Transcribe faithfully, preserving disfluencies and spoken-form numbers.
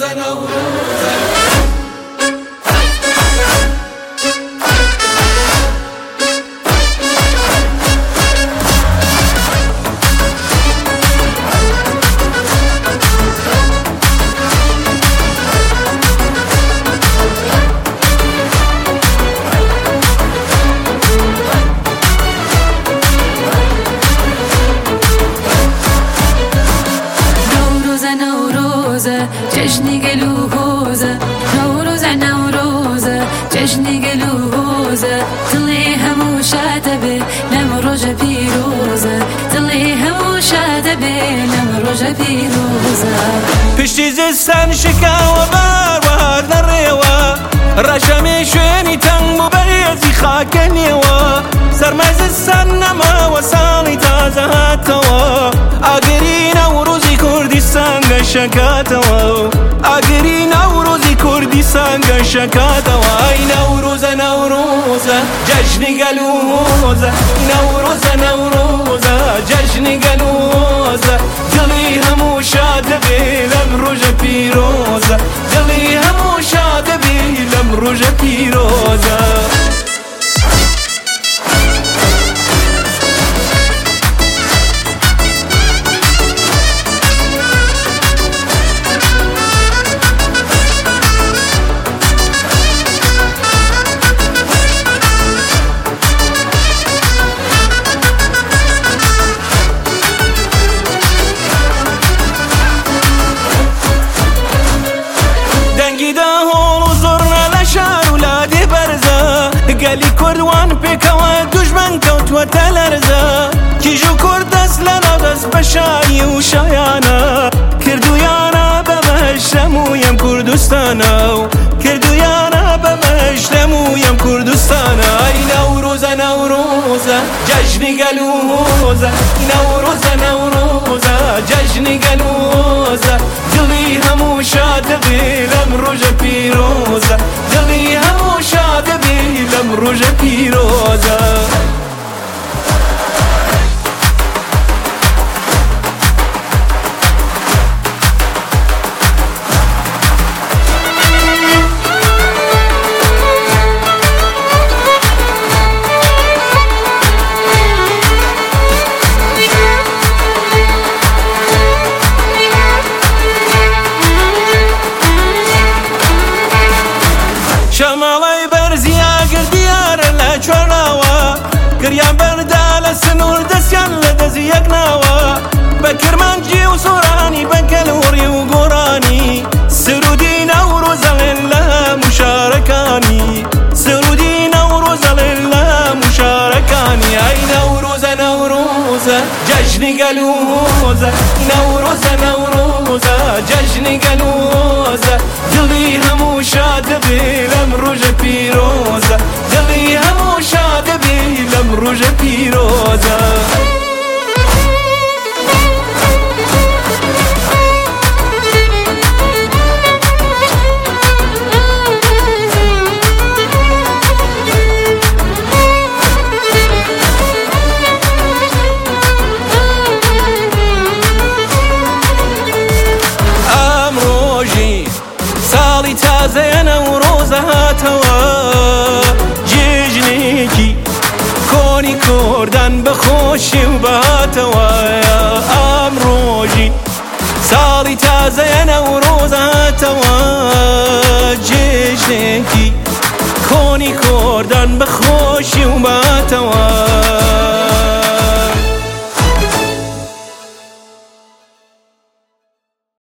نوروزە جشنی گلوزه نوروزه نوروزه جشنی گلوزه دلی همو شاده به لم روز پیروزه دلی همو شاده به لم روز پیروزه پشتی زستان شکاو بار بار نریوا رشمی شونی تنگ مبریزی خاکنیوا سرمز زستان نما و سالی تازه هاتوا آگری نوروزی کردستان گشکاتوا آگری نوروزی کردستان گشکاتوا ای نوروزه نوروزه جشنی گلوزه نوروزه نوروزه جشنی گلوزه دلی همو شاده بیلم روز پیروزه دلی همو شاده بیلم روز پیروزه گلی کردوان پیکوان دشمن کوت و تلرزا کیجو کرد دست لنادست بشایی و شایانا کردویانا بمشتمویم کردستانا کردویانا بمشتمویم کردستانا ای نوروزه نوروزه جشنی گلوزه نوروزه نوروزه جشنی گلوزه دلی همو شاده بیلم روز پیروزه دلی همو شاده بیلم روز پیروزه شمالای برزیا گردیار لچواناوا گریان بردال سنور دستیان لدزی یکناوا بکرمانجی و سورانی بکلوری و گورانی سرودی نوروز لله مشارکانی سرودی نوروز لله مشارکانی ای نوروز نوروز جشنی گلوزه نوروز نوروز جشنی گلوزه دلی همو شاده بیلم روز پیروزه دلی همو شاده بیلم روز پیروزه تازه نوروز هاتوا جشنێکی کۆنی کوردان بەخۆشی و بەهاتەوە ئەم ڕۆژی ساڵی تازەیە نەورۆز